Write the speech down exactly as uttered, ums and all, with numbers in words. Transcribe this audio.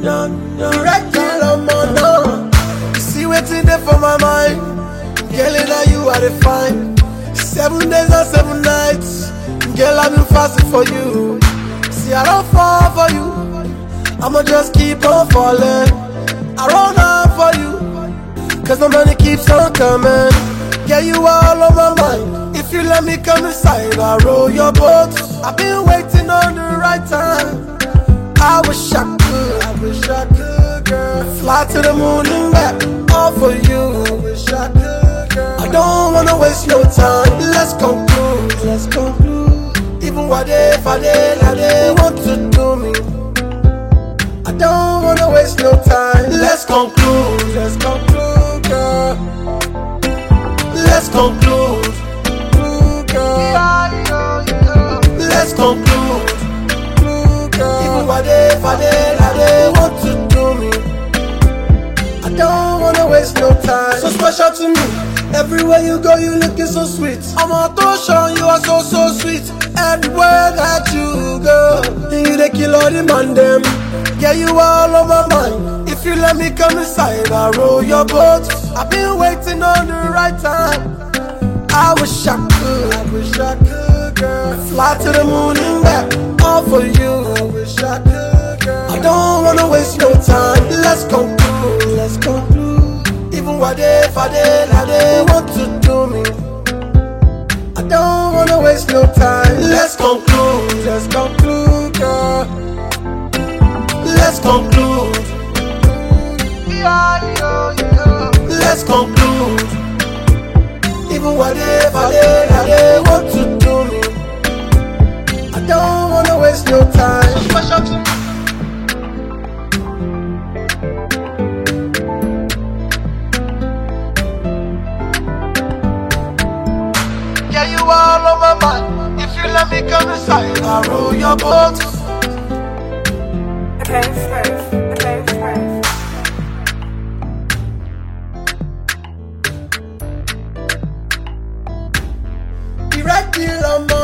no, no. Direct deal on my no. You see what's in there for my mind. Girl, now you are the fine. Seven days and seven nights. Girl, I've been fasting for you. See, I don't fall for you. I'ma just keep on falling. I run out for you, cause the money keeps on coming. Yeah, you all on my mind. If you let me come inside, I'll roll your boat. I've been waiting on the right time. I wish I could, I wish I could, girl. Fly to the moon and back, all for you. I wish I could, girl. I don't wanna waste no time. Let's conclude, let's conclude. Even what if I did, I did want to do me. I don't wanna waste no time. Let's conclude, let's conclude, girl. Let's conclude, girl. Let's conclude, girl. Even what if I did, I did want to do me. I don't wanna waste no time. So special to me. Everywhere you go, you looking so sweet. I'm on Toshan, you are so, so sweet. Everywhere that you go, you the kill all the man them. Yeah, you all on my mind. If you let me come inside, I'll roll your boat. I've been waiting on the right time. I wish I could, I wish I could, girl. Fly to the moon and back, all for you. I wish I could, girl. I don't wanna waste no time. Let's conclude, let's conclude. Even what if I did, I did want to do me. I don't wanna waste no time. Let's conclude, let's conclude, girl. Let's conclude. Let's conclude. Even what if I did, I did want to do me. I don't wanna waste no time. Yeah, you all on my mind. If you let me come inside, I'll roll your boat. Okay, first. Okay, first. Direct deal on my